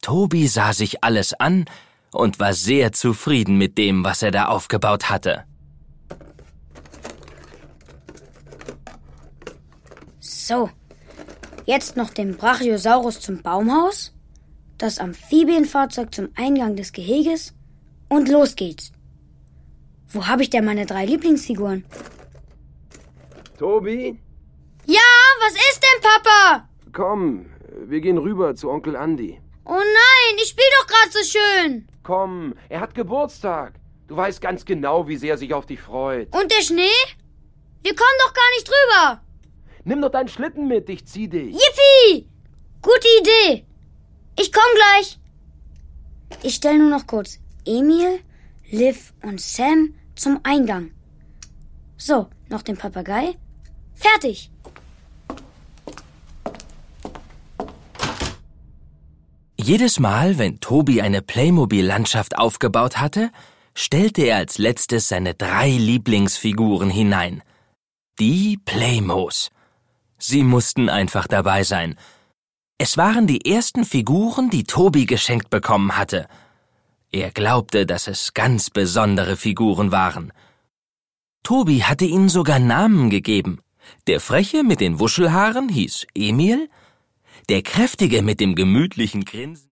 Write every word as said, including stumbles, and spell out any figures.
Tobi sah sich alles an und war sehr zufrieden mit dem, was er da aufgebaut hatte. So, jetzt noch den Brachiosaurus zum Baumhaus, das Amphibienfahrzeug zum Eingang des Geheges und los geht's. Wo habe ich denn meine drei Lieblingsfiguren? Tobi? Ja, was ist denn, Papa? Komm, wir gehen rüber zu Onkel Andi. Oh nein, ich spiel doch gerade so schön. Komm, er hat Geburtstag. Du weißt ganz genau, wie sehr er sich auf dich freut. Und der Schnee? Wir kommen doch gar nicht rüber. Nimm doch deinen Schlitten mit, ich zieh dich. Yippie! Gute Idee. Ich komm gleich. Ich stelle nur noch kurz Emil, Liv und Sam zum Eingang. So, noch den Papagei. Fertig. Jedes Mal, wenn Tobi eine Playmobil-Landschaft aufgebaut hatte, stellte er als letztes seine drei Lieblingsfiguren hinein. Die Playmos. Sie mussten einfach dabei sein. Es waren die ersten Figuren, die Tobi geschenkt bekommen hatte. Er glaubte, dass es ganz besondere Figuren waren. Tobi hatte ihnen sogar Namen gegeben. Der Freche mit den Wuschelhaaren hieß Emil, der Kräftige mit dem gemütlichen Grinsen